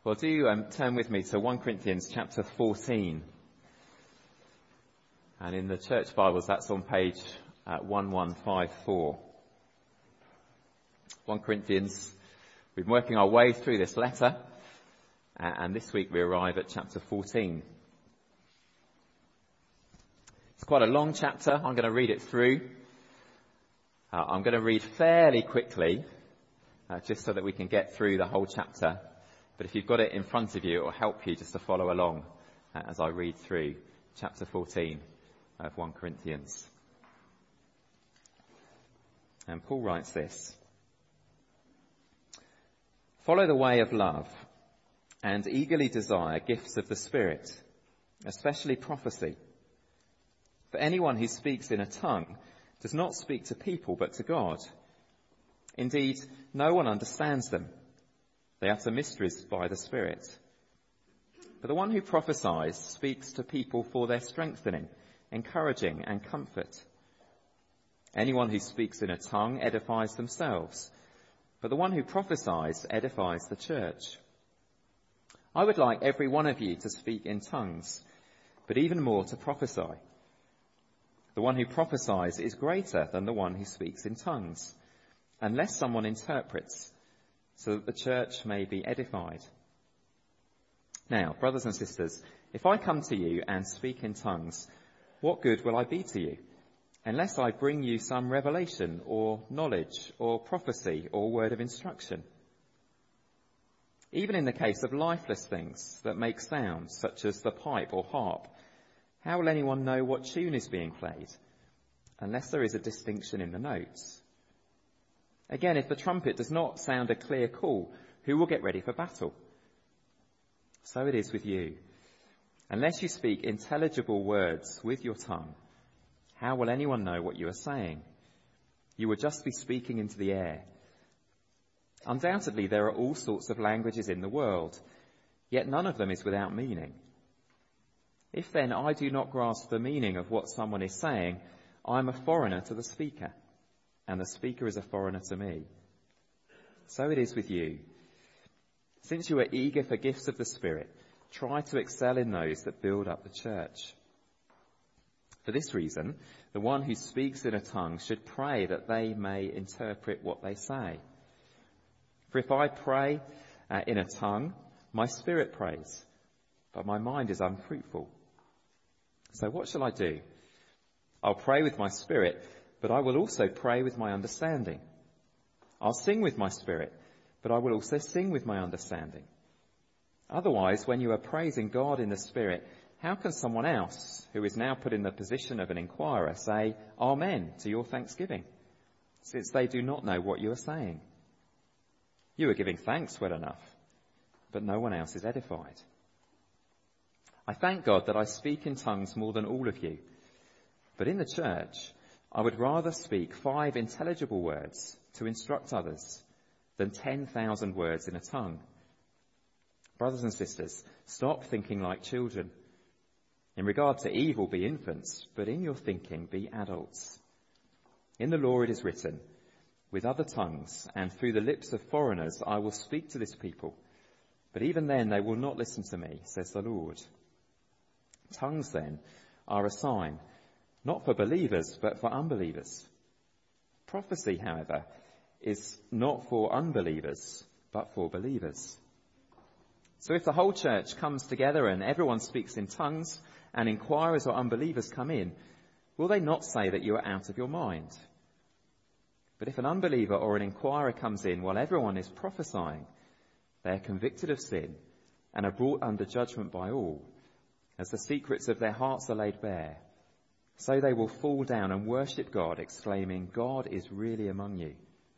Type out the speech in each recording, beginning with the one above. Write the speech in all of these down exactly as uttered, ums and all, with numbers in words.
Well, do um, turn with me to First Corinthians chapter fourteen. And in the church Bibles, that's on page uh, eleven fifty-four. First Corinthians, we've been working our way through this letter, uh, and this week we arrive at chapter fourteen. It's quite a long chapter. I'm going to read it through. Uh, I'm going to read fairly quickly, uh, just so that we can get through the whole chapter. But if you've got it in front of you, it will help you just to follow along uh, as I read through chapter fourteen of First Corinthians. And Paul writes this: "Follow the way of love and eagerly desire gifts of the Spirit, especially prophecy. For anyone who speaks in a tongue does not speak to people but to God. Indeed, no one understands them. They utter mysteries by the Spirit. But the one who prophesies speaks to people for their strengthening, encouraging and comfort. Anyone who speaks in a tongue edifies themselves, but the one who prophesies edifies the church. I would like every one of you to speak in tongues, but even more to prophesy. The one who prophesies is greater than the one who speaks in tongues, unless someone interprets, so that the church may be edified. Now, brothers and sisters, if I come to you and speak in tongues, what good will I be to you, unless I bring you some revelation or knowledge or prophecy or word of instruction? Even in the case of lifeless things that make sounds, such as the pipe or harp, how will anyone know what tune is being played, unless there is a distinction in the notes? Again, if the trumpet does not sound a clear call, who will get ready for battle? So it is with you. Unless you speak intelligible words with your tongue, how will anyone know what you are saying? You will just be speaking into the air. Undoubtedly, there are all sorts of languages in the world, yet none of them is without meaning. If then I do not grasp the meaning of what someone is saying, I am a foreigner to the speaker, and the speaker is a foreigner to me. So it is with you. Since you are eager for gifts of the Spirit, try to excel in those that build up the church. For this reason, the one who speaks in a tongue should pray that they may interpret what they say. For if I pray uh, in a tongue, my spirit prays, but my mind is unfruitful. So what shall I do? I'll pray with my spirit, but I will also pray with my understanding. I'll sing with my spirit, but I will also sing with my understanding. Otherwise, when you are praising God in the Spirit, how can someone else, who is now put in the position of an inquirer, say Amen to your thanksgiving, since they do not know what you are saying? You are giving thanks well enough, but no one else is edified. I thank God that I speak in tongues more than all of you, but in the church, I would rather speak five intelligible words to instruct others than ten thousand words in a tongue. Brothers and sisters, stop thinking like children. In regard to evil, be infants, but in your thinking, be adults. In the law it is written, with other tongues and through the lips of foreigners I will speak to this people, but even then they will not listen to me, says the Lord. Tongues then are a sign, not for believers, but for unbelievers. Prophecy, however, is not for unbelievers, but for believers. So if the whole church comes together and everyone speaks in tongues, and inquirers or unbelievers come in, will they not say that you are out of your mind? But if an unbeliever or an inquirer comes in while everyone is prophesying, they are convicted of sin and are brought under judgment by all, as the secrets of their hearts are laid bare. So they will fall down and worship God, exclaiming, God is really among you.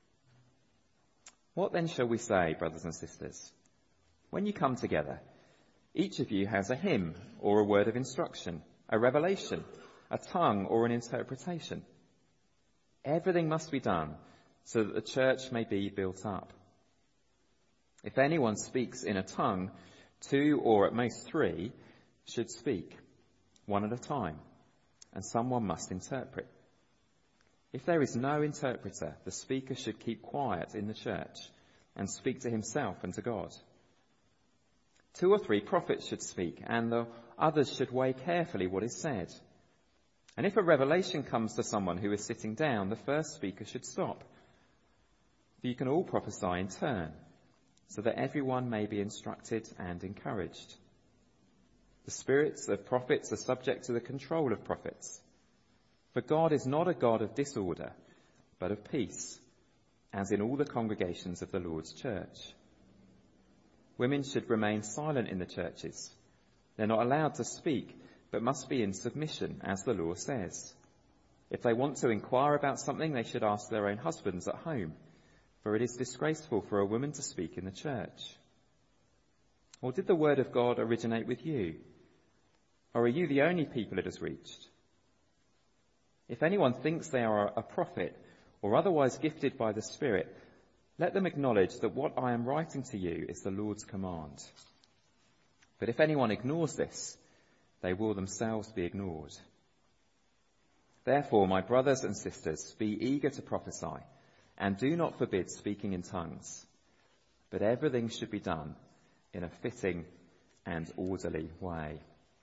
What then shall we say, brothers and sisters? When you come together, each of you has a hymn or a word of instruction, a revelation, a tongue or an interpretation. Everything must be done so that the church may be built up. If anyone speaks in a tongue, two or at most three should speak, one at a time, and someone must interpret. If there is no interpreter, the speaker should keep quiet in the church and speak to himself and to God. Two or three prophets should speak, and the others should weigh carefully what is said. And if a revelation comes to someone who is sitting down, the first speaker should stop. For you can all prophesy in turn, so that everyone may be instructed and encouraged. The spirits of prophets are subject to the control of prophets. For God is not a God of disorder, but of peace, as in all the congregations of the Lord's church. Women should remain silent in the churches. They're not allowed to speak, but must be in submission, as the law says. If they want to inquire about something, they should ask their own husbands at home, for it is disgraceful for a woman to speak in the church. Or did the word of God originate with you? Or are you the only people it has reached? If anyone thinks they are a prophet or otherwise gifted by the Spirit, let them acknowledge that what I am writing to you is the Lord's command. But if anyone ignores this, they will themselves be ignored. Therefore, my brothers and sisters, be eager to prophesy, and do not forbid speaking in tongues. But everything should be done in a fitting and orderly way.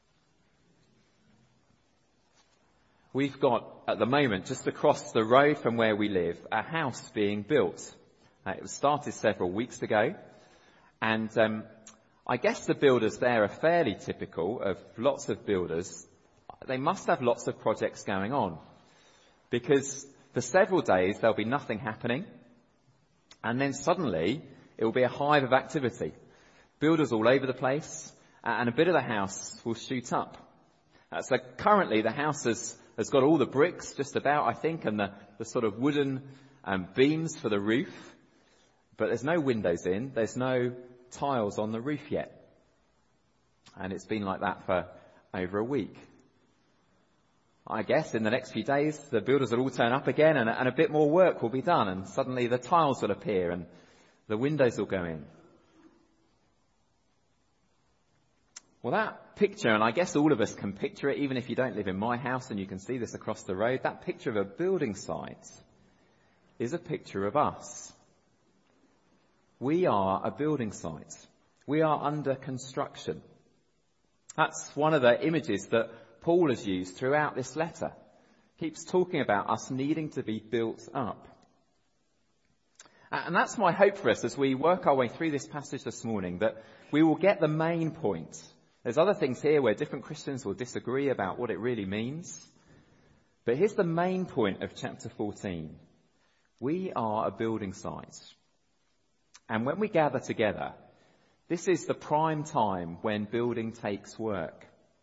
We've got, at the moment, just across the road from where we live, a house being built. Uh, it was started several weeks ago, and um, I guess the builders there are fairly typical of lots of builders. They must have lots of projects going on, because for several days there'll be nothing happening, and then suddenly it will be a hive of activity. Builders all over the place, and a bit of the house will shoot up. Uh, so currently the house has, has got all the bricks just about, I think, and the, the sort of wooden um, beams for the roof, but there's no windows in, there's no tiles on the roof yet. And it's been like that for over a week. I guess in the next few days the builders will all turn up again, and, and a bit more work will be done, and suddenly the tiles will appear and the windows will go in. Well, that picture, and I guess all of us can picture it, even if you don't live in my house and you can see this across the road, that picture of a building site is a picture of us. We are a building site. We are under construction. That's one of the images that Paul has used throughout this letter. He keeps talking about us needing to be built up. And that's my hope for us as we work our way through this passage this morning, that we will get the main point. There's other things here where different Christians will disagree about what it really means. But here's the main point of chapter fourteen. We are a building site. And when we gather together, this is the prime time when building takes work.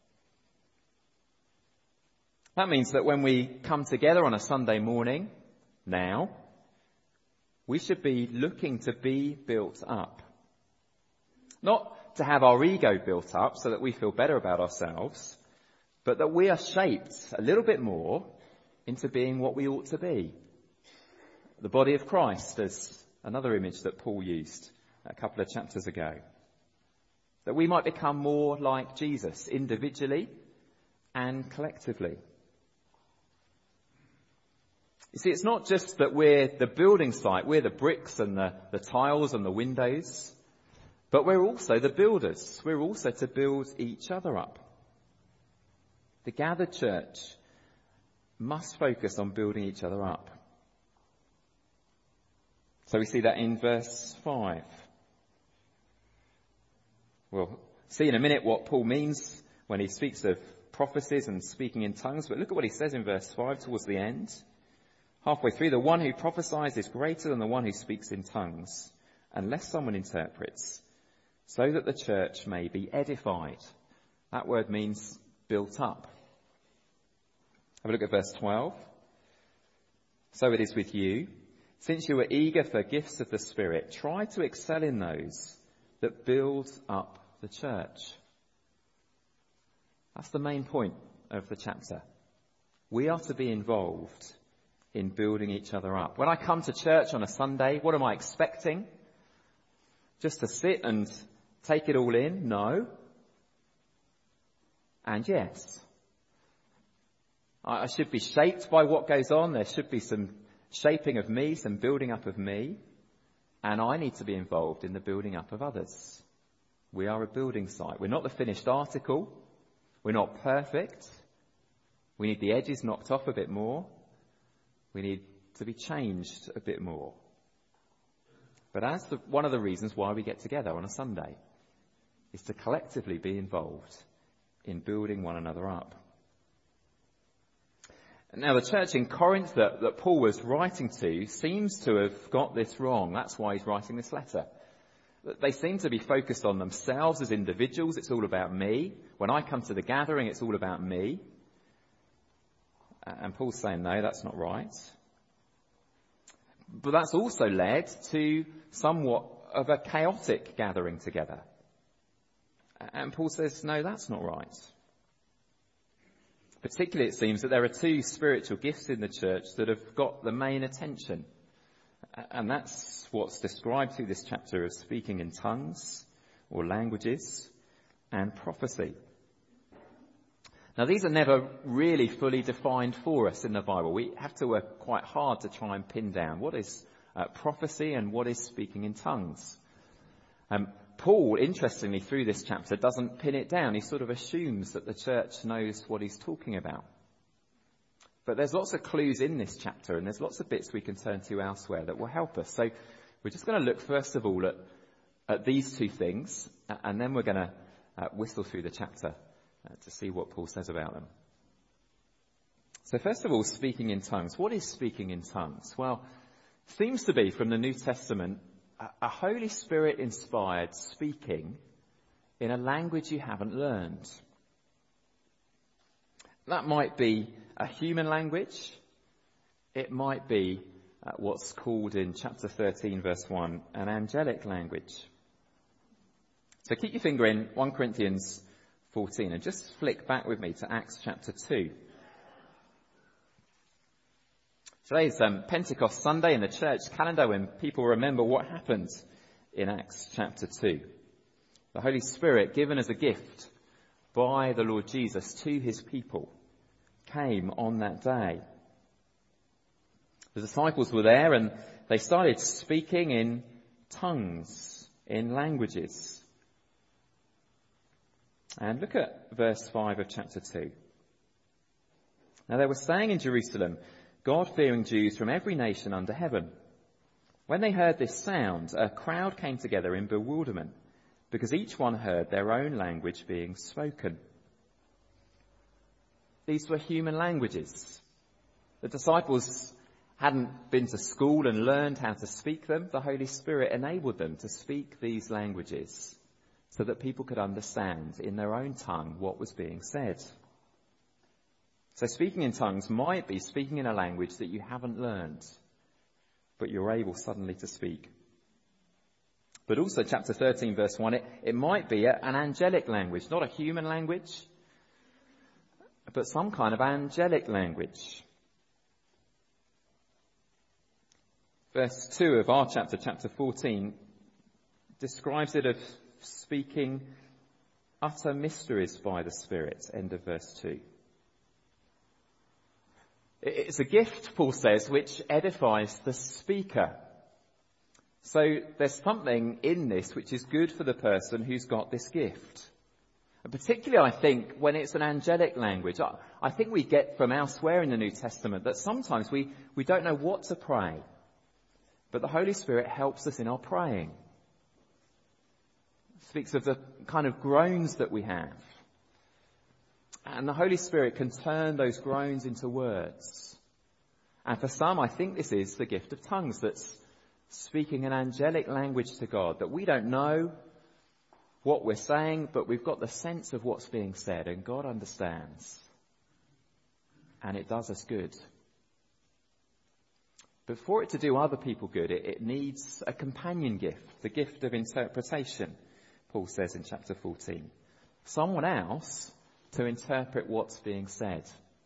That means that when we come together on a Sunday morning, now, we should be looking to be built up. Not to have our ego built up so that we feel better about ourselves, but that we are shaped a little bit more into being what we ought to be. The body of Christ is another image that Paul used a couple of chapters ago. That we might become more like Jesus individually and collectively. You see, it's not just that we're the building site, we're the bricks and the, the tiles and the windows, but we're also the builders. We're also to build each other up. The gathered church must focus on building each other up. So we see that in verse five. We'll see in a minute what Paul means when he speaks of prophecies and speaking in tongues, but look at what he says in verse five towards the end. Halfway through, the one who prophesies is greater than the one who speaks in tongues, unless someone interprets, so that the church may be edified. That word means built up. Have a look at verse twelve. So it is with you. Since you are eager for gifts of the Spirit, try to excel in those that build up the church. That's the main point of the chapter. We are to be involved in building each other up. When I come to church on a Sunday, what am I expecting? Just to sit and take it all in? No. And yes. I should be shaped by what goes on. There should be some shaping of me, some building up of me. And I need to be involved in the building up of others. We are a building site. We're not the finished article. We're not perfect. We need the edges knocked off a bit more. We need to be changed a bit more. But that's the, one of the reasons why we get together on a Sunday, is to collectively be involved in building one another up. Now, the church in Corinth that, that Paul was writing to seems to have got this wrong. That's why he's writing this letter. They seem to be focused on themselves as individuals. It's all about me. When I come to the gathering, it's all about me. And Paul's saying, no, that's not right. But that's also led to somewhat of a chaotic gathering together. And Paul says, no, that's not right. Particularly, it seems that there are two spiritual gifts in the church that have got the main attention. And that's what's described through this chapter as speaking in tongues or languages and prophecy. Now, these are never really fully defined for us in the Bible. We have to work quite hard to try and pin down what is uh, prophecy and what is speaking in tongues. Um, Paul, interestingly, through this chapter, doesn't pin it down. He sort of assumes that the church knows what he's talking about. But there's lots of clues in this chapter, and there's lots of bits we can turn to elsewhere that will help us. So we're just going to look, first of all, at, at these two things, and then we're going to uh, whistle through the chapter uh, to see what Paul says about them. So first of all, speaking in tongues. What is speaking in tongues? Well, it seems to be, from the New Testament, a Holy Spirit-inspired speaking in a language you haven't learned. That might be a human language. It might be uh, what's called in chapter thirteen, verse one, an angelic language. So keep your finger in First Corinthians fourteen and just flick back with me to Acts chapter two. Today's um, Pentecost Sunday in the church calendar, when people remember what happened in Acts chapter two. The Holy Spirit, given as a gift by the Lord Jesus to his people, came on that day. The disciples were there and they started speaking in tongues, in languages. And look at verse five of chapter two. Now they were staying in Jerusalem, God-fearing Jews from every nation under heaven. When they heard this sound, a crowd came together in bewilderment, because each one heard their own language being spoken. These were human languages. The disciples hadn't been to school and learned how to speak them. The Holy Spirit enabled them to speak these languages so that people could understand in their own tongue what was being said. So speaking in tongues might be speaking in a language that you haven't learned, but you're able suddenly to speak. But also chapter thirteen, verse one, it, it might be a, an angelic language, not a human language, but some kind of angelic language. Verse two of our chapter, chapter fourteen, describes it as speaking utter mysteries by the Spirit, end of verse two. It's a gift, Paul says, which edifies the speaker. So there's something in this which is good for the person who's got this gift. And particularly, I think, when it's an angelic language, I think we get from elsewhere in the New Testament that sometimes we, we don't know what to pray. But the Holy Spirit helps us in our praying. It speaks of the kind of groans that we have. And the Holy Spirit can turn those groans into words. And for some, I think this is the gift of tongues, that's speaking an angelic language to God, that we don't know what we're saying, but we've got the sense of what's being said, and God understands. And it does us good. But for it to do other people good, it, it needs a companion gift, the gift of interpretation, Paul says in chapter fourteen. Someone else to interpret what's being said.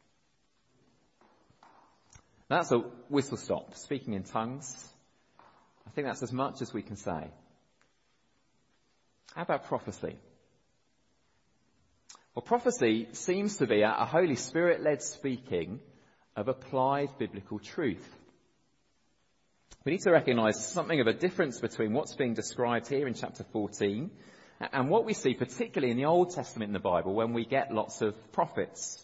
That's a whistle stop. Speaking in tongues. I think that's as much as we can say. How about prophecy? Well, prophecy seems to be a Holy Spirit-led speaking of applied biblical truth. We need to recognise something of a difference between what's being described here in chapter fourteen And what we see, particularly in the Old Testament in the Bible, when we get lots of prophets.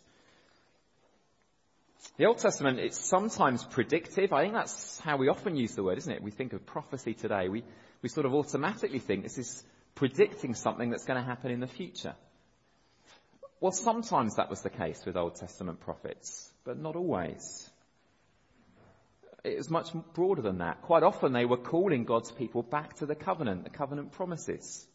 The Old Testament, it's sometimes predictive. I think that's how we often use the word, isn't it? We think of prophecy today. We, we sort of automatically think this is predicting something that's going to happen in the future. Well, sometimes that was the case with Old Testament prophets, but not always. It was much broader than that. Quite often they were calling God's people back to the covenant, the covenant promises.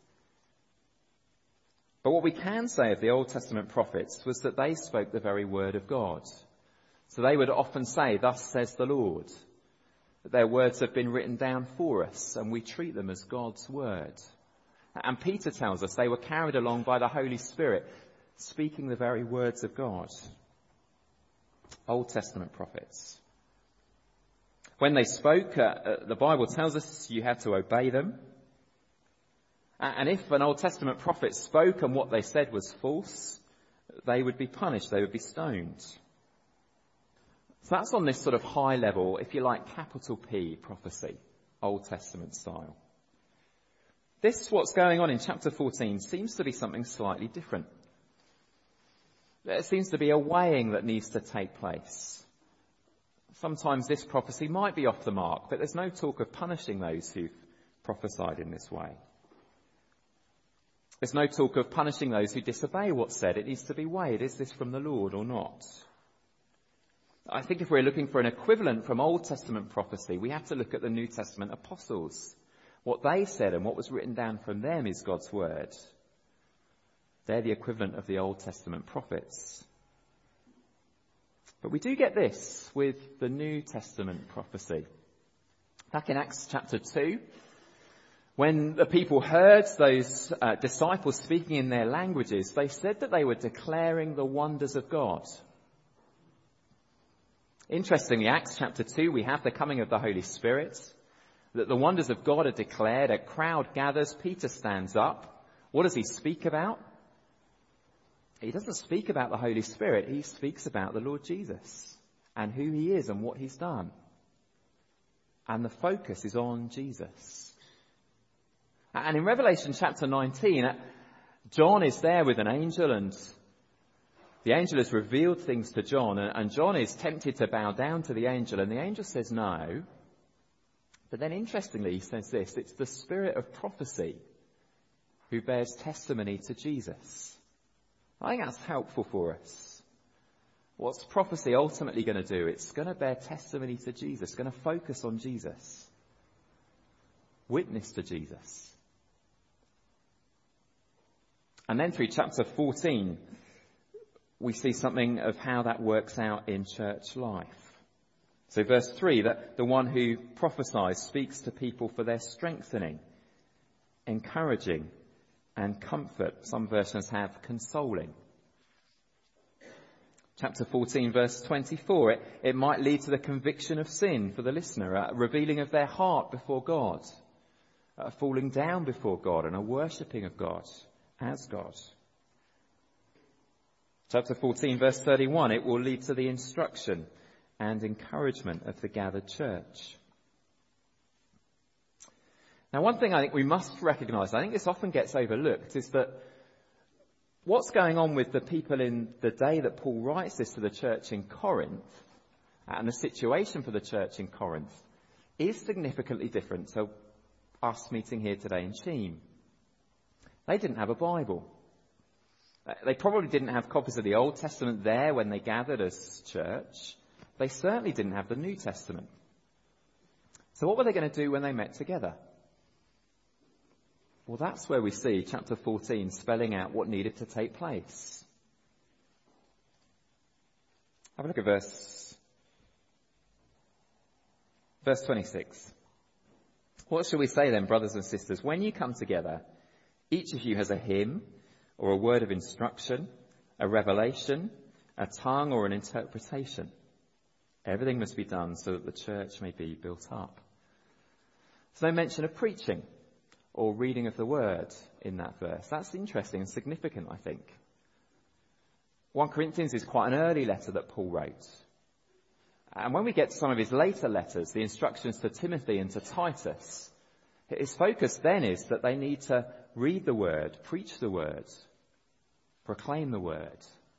But what we can say of the Old Testament prophets was that they spoke the very word of God. So they would often say, "Thus says the Lord." That their words have been written down for us and we treat them as God's word. And Peter tells us they were carried along by the Holy Spirit, speaking the very words of God. Old Testament prophets. When they spoke, uh, the Bible tells us you had to obey them. And if an Old Testament prophet spoke and what they said was false, they would be punished, they would be stoned. So that's on this sort of high level, if you like, capital P prophecy, Old Testament style. This, what's going on in chapter fourteen, seems to be something slightly different. There seems to be a weighing that needs to take place. Sometimes this prophecy might be off the mark, but there's no talk of punishing those who've prophesied in this way. There's no talk of punishing those who disobey what's said. It needs to be weighed. Is this from the Lord or not? I think if we're looking for an equivalent from Old Testament prophecy, we have to look at the New Testament apostles. What they said and what was written down from them is God's word. They're the equivalent of the Old Testament prophets. But we do get this with the New Testament prophecy. Back in Acts chapter two, when the people heard those uh, disciples speaking in their languages, they said that they were declaring the wonders of God. Interestingly, Acts chapter two, we have the coming of the Holy Spirit, that the wonders of God are declared, a crowd gathers, Peter stands up. What does he speak about? He doesn't speak about the Holy Spirit, he speaks about the Lord Jesus and who he is and what he's done. And the focus is on Jesus. And in Revelation chapter nineteen, John is there with an angel, and the angel has revealed things to John, and John is tempted to bow down to the angel, and the angel says no. But then interestingly, he says this, it's the spirit of prophecy who bears testimony to Jesus. I think that's helpful for us. What's prophecy ultimately going to do? It's going to bear testimony to Jesus, going to focus on Jesus, witness to Jesus. And then through chapter fourteen, we see something of how that works out in church life. So verse three, that the one who prophesies speaks to people for their strengthening, encouraging and comfort. Some versions have consoling. Chapter fourteen, verse twenty-four, it, it might lead to the conviction of sin for the listener, a revealing of their heart before God, a falling down before God and a worshipping of God as God. Chapter fourteen, verse thirty-one, it will lead to the instruction and encouragement of the gathered church. Now, one thing I think we must recognise, I think this often gets overlooked, is that what's going on with the people in the day that Paul writes this to the church in Corinth, and the situation for the church in Corinth, is significantly different to us meeting here today in Cheam. They didn't have a Bible. They probably didn't have copies of the Old Testament there when they gathered as church. They certainly didn't have the New Testament. So what were they going to do when they met together? Well, that's where we see chapter fourteen spelling out what needed to take place. Have a look at verse, verse twenty-six. What shall we say then, brothers and sisters? When you come together, each of you has a hymn or a word of instruction, a revelation, a tongue or an interpretation. Everything must be done so that the church may be built up. There's no mention of preaching or reading of the word in that verse. That's interesting and significant, I think. First Corinthians is quite an early letter that Paul wrote. And when we get to some of his later letters, the instructions to Timothy and to Titus, his focus then is that they need to read the word, preach the word, proclaim the word.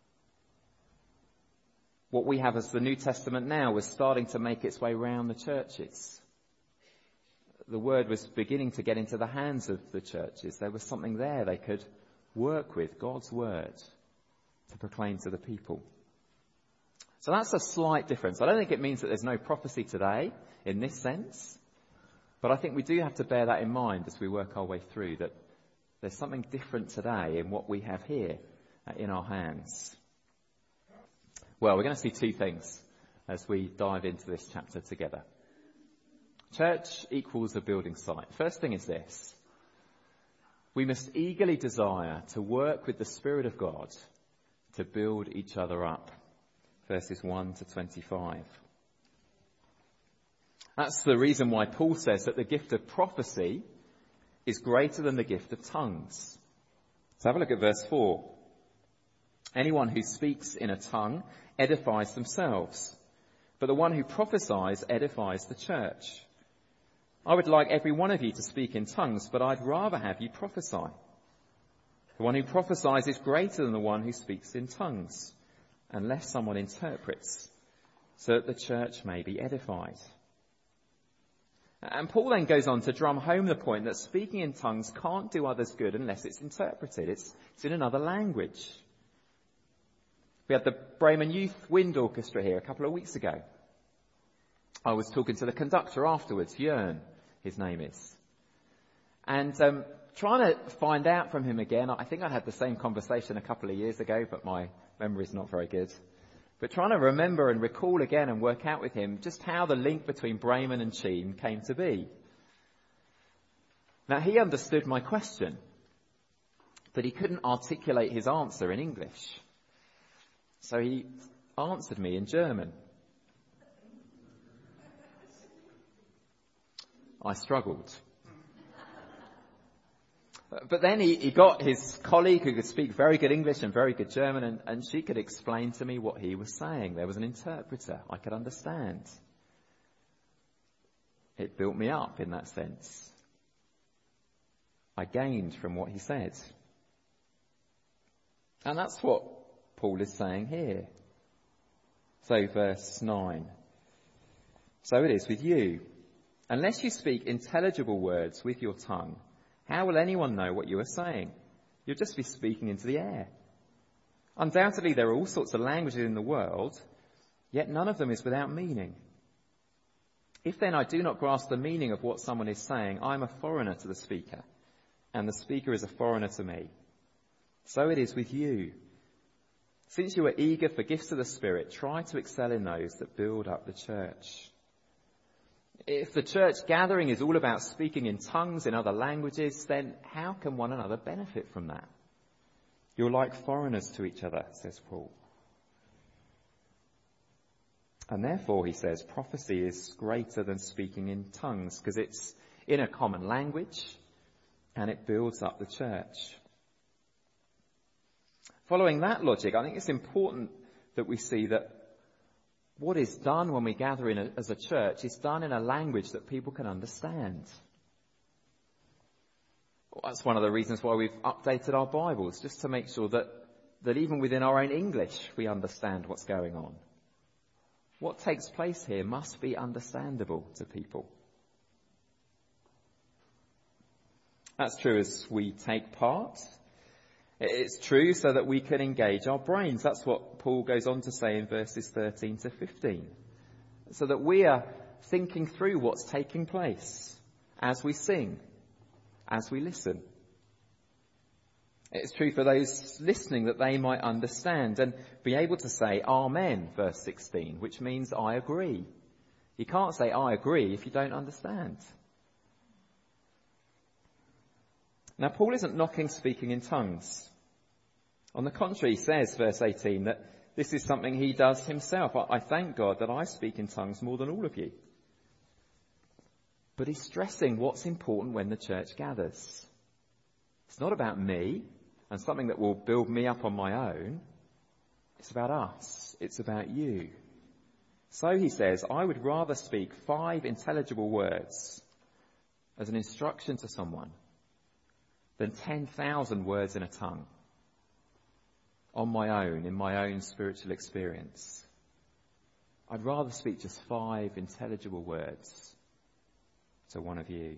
What we have as the New Testament now was starting to make its way round the churches. The word was beginning to get into the hands of the churches. There was something there they could work with, God's word, to proclaim to the people. So that's a slight difference. I don't think it means that there's no prophecy today in this sense, but I think we do have to bear that in mind as we work our way through, that there's something different today in what we have here uh, in our hands. Well, we're going to see two things as we dive into this chapter together. Church equals a building site. First thing is this: we must eagerly desire to work with the Spirit of God to build each other up. Verses one to twenty-five. That's the reason why Paul says that the gift of prophecy is greater than the gift of tongues. So have a look at verse four. Anyone who speaks in a tongue edifies themselves, but the one who prophesies edifies the church. I would like every one of you to speak in tongues, but I'd rather have you prophesy. The one who prophesies is greater than the one who speaks in tongues, unless someone interprets, so that the church may be edified. And Paul then goes on to drum home the point that speaking in tongues can't do others good unless it's interpreted. It's, it's in another language. We had the Bremen Youth Wind Orchestra here a couple of weeks ago. I was talking to the conductor afterwards, Jörn, his name is. And um, trying to find out from him again, I think I had the same conversation a couple of years ago, but my memory's not very good. But trying to remember and recall again and work out with him just how the link between Bremen and Sheen came to be. Now, he understood my question, but he couldn't articulate his answer in English. So he answered me in German. I struggled. But then he, he got his colleague who could speak very good English and very good German, and, and she could explain to me what he was saying. There was an interpreter. I could understand. It built me up in that sense. I gained from what he said. And that's what Paul is saying here. So verse nine. So it is with you. Unless you speak intelligible words with your tongue, how will anyone know what you are saying? You'll just be speaking into the air. Undoubtedly, there are all sorts of languages in the world, yet none of them is without meaning. If then I do not grasp the meaning of what someone is saying, I am a foreigner to the speaker, and the speaker is a foreigner to me. So it is with you. Since you are eager for gifts of the Spirit, try to excel in those that build up the church. If the church gathering is all about speaking in tongues in other languages, then how can one another benefit from that? You're like foreigners to each other, says Paul. And therefore, he says, prophecy is greater than speaking in tongues because it's in a common language and it builds up the church. Following that logic, I think it's important that we see that what is done when we gather in a, as a church is done in a language that people can understand. Well, that's one of the reasons why we've updated our Bibles, just to make sure that, that even within our own English we understand what's going on. What takes place here must be understandable to people. That's true as we take part. It's true so that we can engage our brains. That's what Paul goes on to say in verses thirteen to fifteen. So that we are thinking through what's taking place as we sing, as we listen. It's true for those listening that they might understand and be able to say Amen, verse sixteen, which means I agree. You can't say I agree if you don't understand. Now, Paul isn't knocking speaking in tongues. On the contrary, he says, verse eighteen, that this is something he does himself. I, I thank God that I speak in tongues more than all of you. But he's stressing what's important when the church gathers. It's not about me and something that will build me up on my own. It's about us. It's about you. So he says, I would rather speak five intelligible words as an instruction to someone than ten thousand words in a tongue on my own, in my own spiritual experience. I'd rather speak just five intelligible words to one of you.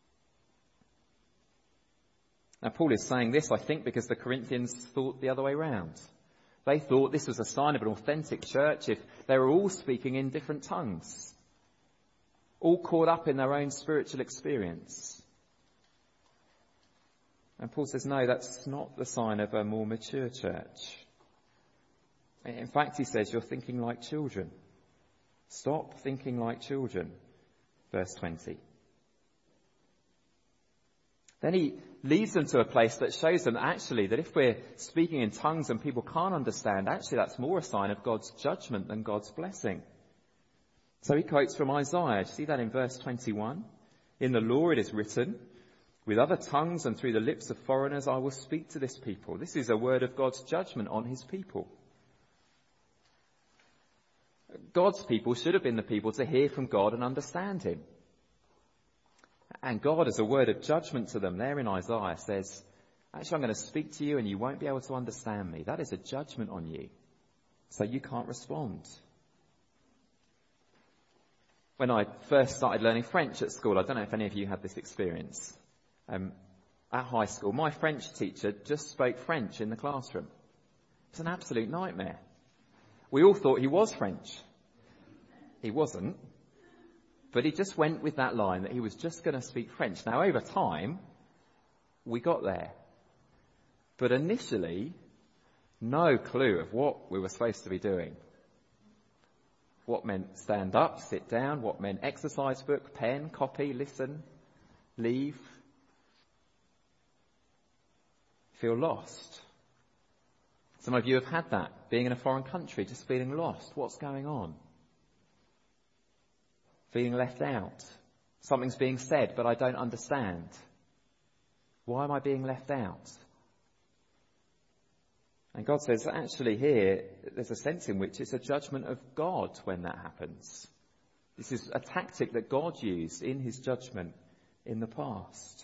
Now, Paul is saying this, I think, because the Corinthians thought the other way round. They thought this was a sign of an authentic church if they were all speaking in different tongues, all caught up in their own spiritual experience. And Paul says, no, that's not the sign of a more mature church. In fact, he says, you're thinking like children. Stop thinking like children. Verse twenty. Then he leads them to a place that shows them actually that if we're speaking in tongues and people can't understand, actually that's more a sign of God's judgment than God's blessing. So he quotes from Isaiah. See that in verse twenty-one? In the law it is written, with other tongues and through the lips of foreigners I will speak to this people. This is a word of God's judgment on his people. God's people should have been the people to hear from God and understand him. And God, as a word of judgment to them there in Isaiah, says, actually, I'm going to speak to you and you won't be able to understand me. That is a judgment on you. So you can't respond. When I first started learning French at school, I don't know if any of you had this experience. Um, at high school, my French teacher just spoke French in the classroom. It was an absolute nightmare. We all thought he was French. He wasn't. But he just went with that line that he was just going to speak French. Now, over time, we got there. But initially, no clue of what we were supposed to be doing. What meant stand up, sit down, what meant exercise book, pen, copy, listen, leave. Feel lost. Some of you have had that, being in a foreign country, just feeling lost. What's going on? Feeling left out. Something's being said, but I don't understand. Why am I being left out? And God says, actually here, there's a sense in which it's a judgment of God when that happens. This is a tactic that God used in his judgment in the past.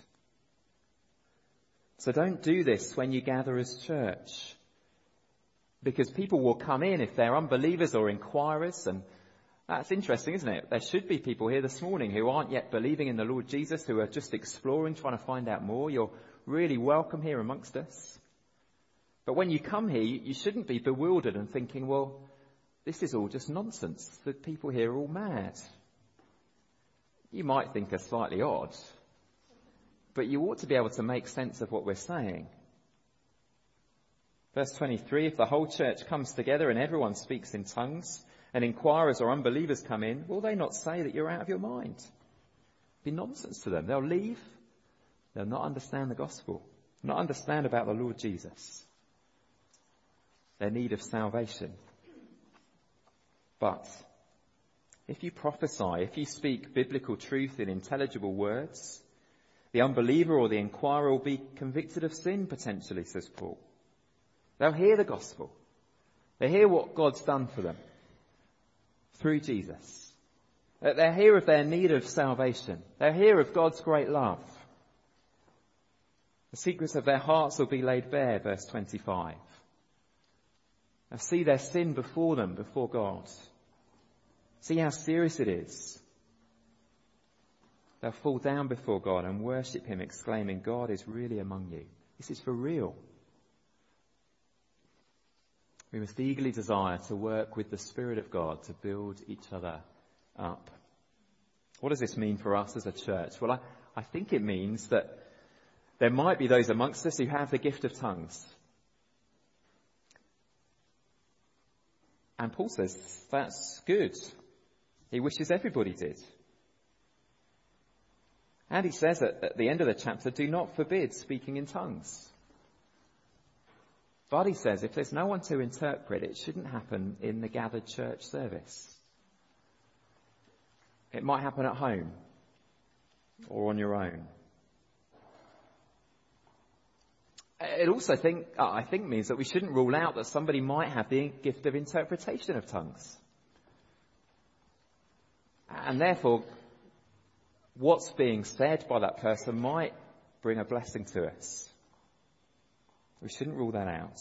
So don't do this when you gather as church. Because people will come in if they're unbelievers or inquirers, and that's interesting, isn't it? There should be people here this morning who aren't yet believing in the Lord Jesus, who are just exploring, trying to find out more. You're really welcome here amongst us. But when you come here, you shouldn't be bewildered and thinking, well, this is all just nonsense. The people here are all mad. You might think are slightly odd, but you ought to be able to make sense of what we're saying. Verse twenty-three, if the whole church comes together and everyone speaks in tongues, and inquirers or unbelievers come in, will they not say that you're out of your mind? It'd be nonsense to them. They'll leave. They'll not understand the gospel, not understand about the Lord Jesus, their need of salvation. But if you prophesy, if you speak biblical truth in intelligible words, the unbeliever or the inquirer will be convicted of sin potentially, says Paul. They'll hear the gospel. They'll hear what God's done for them through Jesus. They'll hear of their need of salvation. They'll hear of God's great love. The secrets of their hearts will be laid bare, verse twenty-five. They'll see their sin before them, before God. See how serious it is. They'll fall down before God and worship him, exclaiming, God is really among you. This is for real. We must eagerly desire to work with the Spirit of God to build each other up. What does this mean for us as a church? Well, I, I think it means that there might be those amongst us who have the gift of tongues. And Paul says that's good. He wishes everybody did. And he says at, at the end of the chapter, do not forbid speaking in tongues. But he says if there's no one to interpret, it shouldn't happen in the gathered church service. It might happen at home or on your own. It also think, I think means that we shouldn't rule out that somebody might have the gift of interpretation of tongues. And therefore, what's being said by that person might bring a blessing to us. We shouldn't rule that out.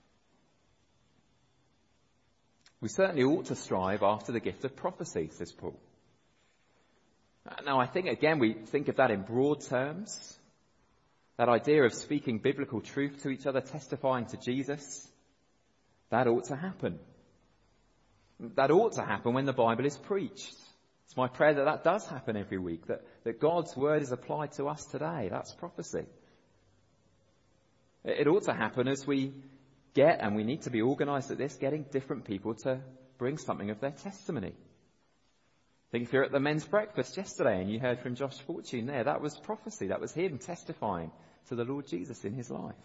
We certainly ought to strive after the gift of prophecy, says Paul. Now, I think, again, we think of that in broad terms. That idea of speaking biblical truth to each other, testifying to Jesus, that ought to happen. That ought to happen when the Bible is preached. It's my prayer that that does happen every week, that, that God's word is applied to us today. That's prophecy. It ought to happen as we get, and we need to be organised at this, getting different people to bring something of their testimony. I think if you're at the men's breakfast yesterday and you heard from Josh Fortune there, that was prophecy. That was him testifying to the Lord Jesus in his life.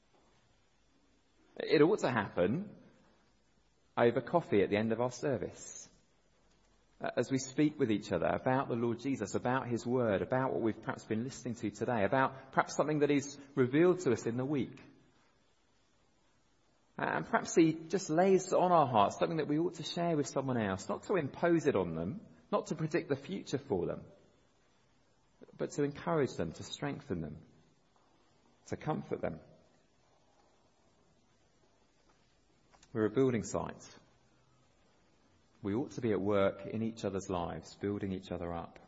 It ought to happen over coffee at the end of our service, as we speak with each other about the Lord Jesus, about his word, about what we've perhaps been listening to today, about perhaps something that he's revealed to us in the week. And perhaps he just lays on our hearts something that we ought to share with someone else, not to impose it on them, not to predict the future for them, but to encourage them, to strengthen them, to comfort them. We're a building site. We ought to be at work in each other's lives, building each other up.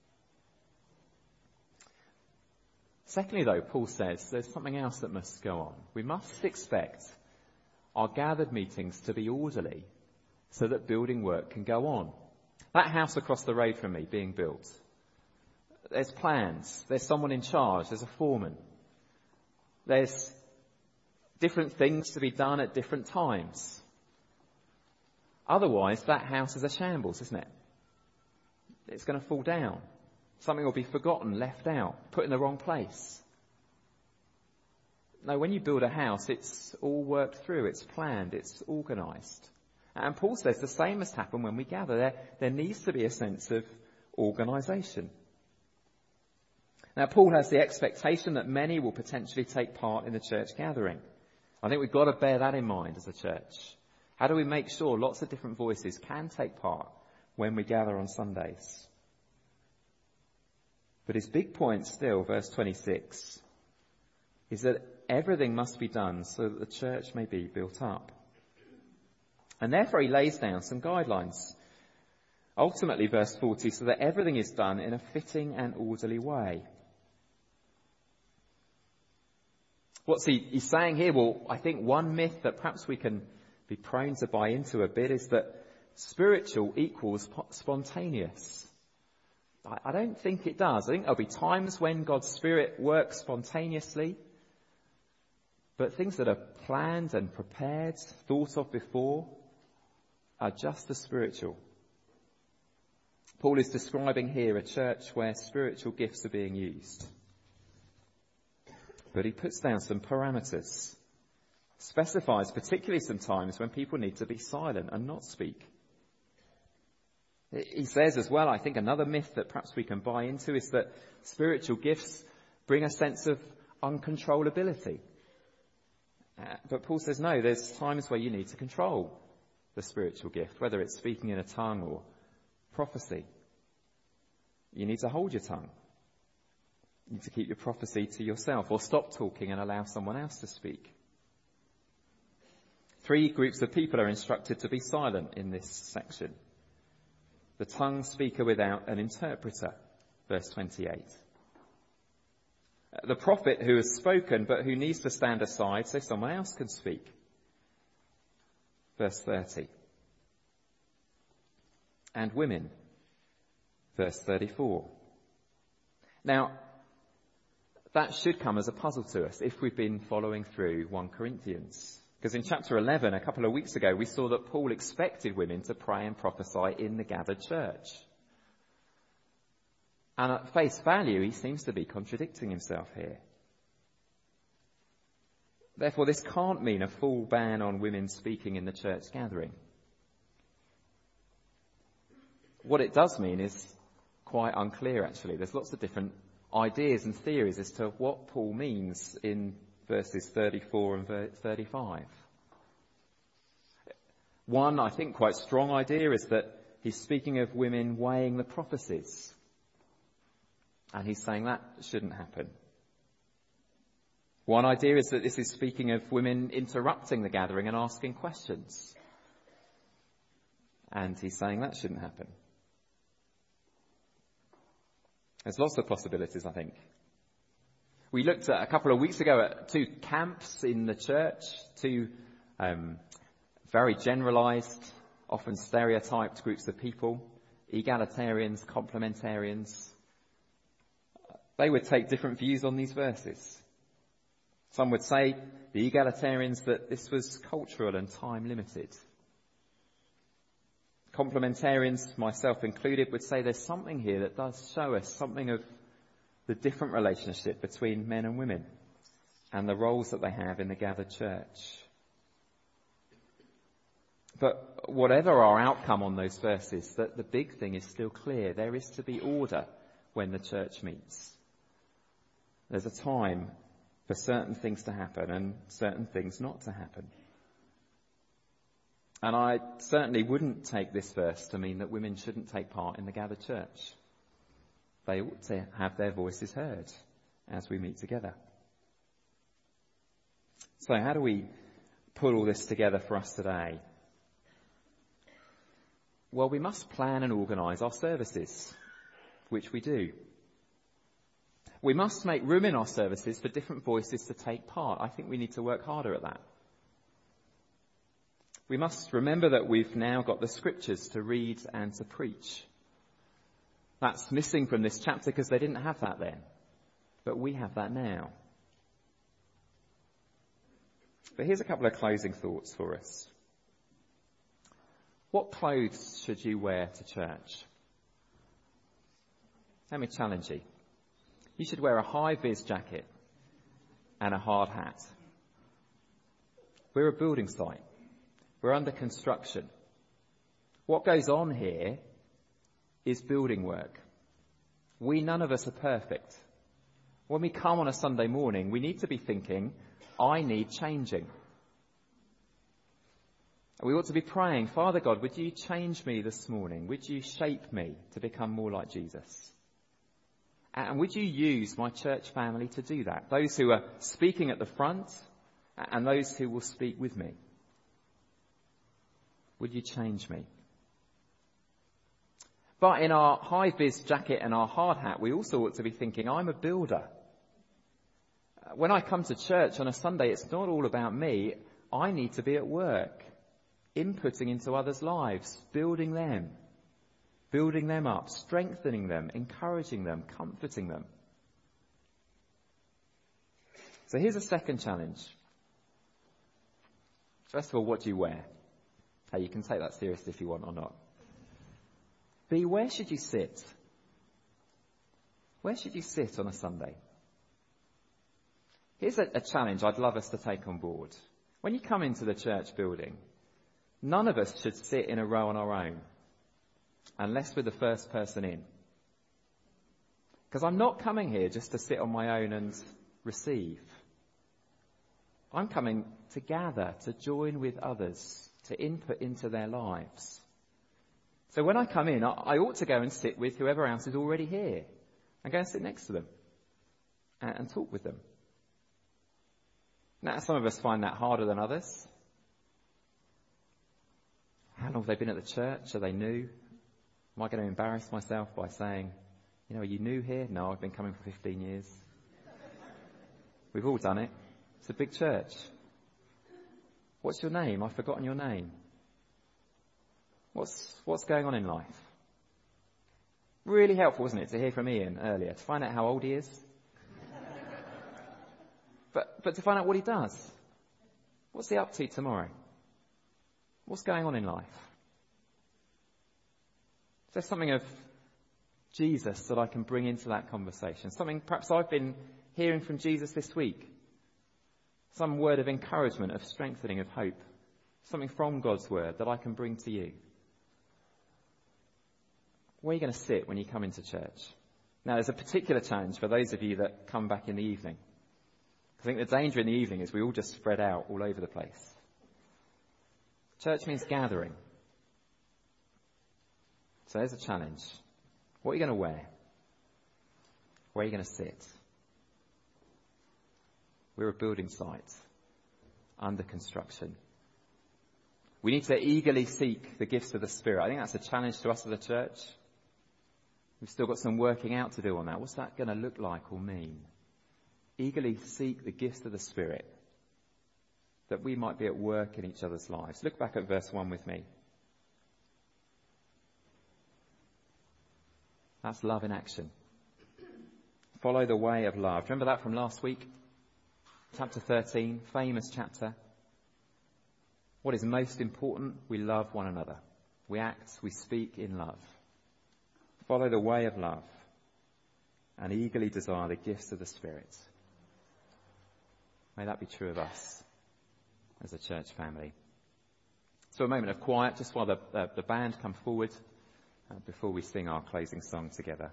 Secondly, though, Paul says there's something else that must go on. We must expect our gathered meetings to be orderly so that building work can go on. That house across the road from me being built, there's plans, there's someone in charge, there's a foreman. There's different things to be done at different times. Otherwise, that house is a shambles, isn't it? It's going to fall down. Something will be forgotten, left out, put in the wrong place. No, when you build a house, it's all worked through, it's planned, it's organised. And Paul says the same must happen when we gather. There, there needs to be a sense of organisation. Now, Paul has the expectation that many will potentially take part in the church gathering. I think we've got to bear that in mind as a church. How do we make sure lots of different voices can take part when we gather on Sundays? But his big point still, verse twenty-six, is that everything must be done so that the church may be built up. And therefore he lays down some guidelines. Ultimately, verse forty, so that everything is done in a fitting and orderly way. What's he he's saying here? Well, I think one myth that perhaps we can be prone to buy into a bit is that spiritual equals spontaneous. I, I don't think it does. I think there'll be times when God's Spirit works spontaneously, but things that are planned and prepared, thought of before, are just as spiritual. Paul is describing here a church where spiritual gifts are being used. But he puts down some parameters, specifies particularly some times when people need to be silent and not speak. He says as well, I think another myth that perhaps we can buy into is that spiritual gifts bring a sense of uncontrollability. Uh, but Paul says no, there's times where you need to control the spiritual gift, whether it's speaking in a tongue or prophecy. You need to hold your tongue. You need to keep your prophecy to yourself, or stop talking and allow someone else to speak. Three groups of people are instructed to be silent in this section. The tongue speaker without an interpreter, verse twenty-eight. The prophet who has spoken but who needs to stand aside so someone else can speak, verse thirty. And women, verse thirty-four. Now, that should come as a puzzle to us if we've been following through First Corinthians. Because in chapter eleven, a couple of weeks ago, we saw that Paul expected women to pray and prophesy in the gathered church. And at face value, he seems to be contradicting himself here. Therefore, this can't mean a full ban on women speaking in the church gathering. What it does mean is quite unclear, actually. There's lots of different ideas and theories as to what Paul means in verses thirty-four and thirty-five. One, I think, quite strong idea is that he's speaking of women weighing the prophecies. And he's saying that shouldn't happen. One idea is that this is speaking of women interrupting the gathering and asking questions. And he's saying that shouldn't happen. There's lots of possibilities, I think. We looked at a couple of weeks ago at two camps in the church, two um, very generalised, often stereotyped groups of people, egalitarians, complementarians. They would take different views on these verses. Some would say, the egalitarians, that this was cultural and time limited. Complementarians, myself included, would say there's something here that does show us something of the different relationship between men and women and the roles that they have in the gathered church. But whatever our outcome on those verses, that the big thing is still clear. There is to be order when the church meets. There's a time for certain things to happen and certain things not to happen. And I certainly wouldn't take this verse to mean that women shouldn't take part in the gathered church. They ought to have their voices heard as we meet together. So how do we put all this together for us today? Well, we must plan and organise our services, which we do. We must make room in our services for different voices to take part. I think we need to work harder at that. We must remember that we've now got the scriptures to read and to preach. That's missing from this chapter because they didn't have that then. But we have that now. But here's a couple of closing thoughts for us. What clothes should you wear to church? Let me challenge you. You should wear a high-vis jacket and a hard hat. We're a building site. We're under construction. What goes on here is building work. We, none of us are perfect. When we come on a Sunday morning, we need to be thinking, I need changing. We ought to be praying, Father God, would you change me this morning? Would you shape me to become more like Jesus? And would you use my church family to do that? Those who are speaking at the front and those who will speak with me. Would you change me? But in our high-vis jacket and our hard hat, we also ought to be thinking, I'm a builder. When I come to church on a Sunday, it's not all about me. I need to be at work, inputting into others' lives, building them, building them up, strengthening them, encouraging them, comforting them. So here's a second challenge. First of all, what do you wear? Hey, you can take that seriously if you want or not. B, where should you sit? Where should you sit on a Sunday? Here's a, a challenge I'd love us to take on board. When you come into the church building, none of us should sit in a row on our own, unless we're the first person in. Because I'm not coming here just to sit on my own and receive. I'm coming to gather, to join with others, to input into their lives. So when I come in, I, I ought to go and sit with whoever else is already here and go and sit next to them and, and talk with them. Now, some of us find that harder than others. How long have they been at the church? Are they new? Am I going to embarrass myself by saying, you know, are you new here? No, I've been coming for fifteen years. We've all done it. It's a big church. What's your name? I've forgotten your name. What's what's going on in life? Really helpful, wasn't it, to hear from Ian earlier, to find out how old he is. but but to find out what he does. What's he up to tomorrow? What's going on in life? Is there something of Jesus that I can bring into that conversation? Something perhaps I've been hearing from Jesus this week. Some word of encouragement, of strengthening, of hope. Something from God's word that I can bring to you. Where are you going to sit when you come into church? Now, there's a particular challenge for those of you that come back in the evening. I think the danger in the evening is we all just spread out all over the place. Church means gathering. So there's a challenge. What are you going to wear? Where are you going to sit? We're a building site under construction. We need to eagerly seek the gifts of the Spirit. I think that's a challenge to us as a church. We've still got some working out to do on that. What's that going to look like or mean? Eagerly seek the gifts of the Spirit, that we might be at work in each other's lives. Look back at verse one with me. That's love in action. Follow the way of love. Remember that from last week? Chapter thirteen, famous chapter. What is most important? We love one another. We act, we speak in love. Follow the way of love and eagerly desire the gifts of the Spirit. May that be true of us as a church family. So a moment of quiet just while the, uh, the band come forward uh, before we sing our closing song together.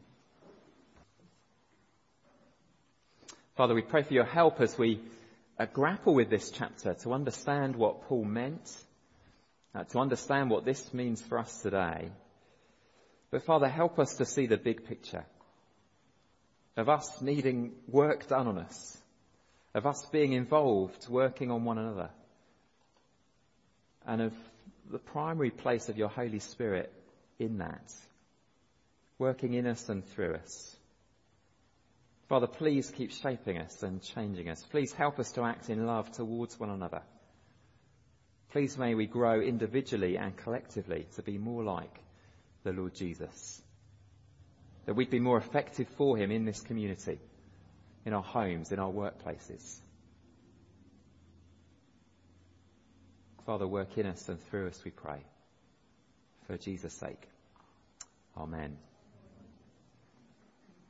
Father, we pray for your help as we uh, grapple with this chapter to understand what Paul meant, uh, to understand what this means for us today. But Father, help us to see the big picture of us needing work done on us, of us being involved, working on one another, and of the primary place of your Holy Spirit in that, working in us and through us. Father, please keep shaping us and changing us. Please help us to act in love towards one another. Please may we grow individually and collectively to be more like the Lord Jesus, that we'd be more effective for him in this community, in our homes, in our workplaces. Father, work in us and through us, we pray. For Jesus' sake. Amen.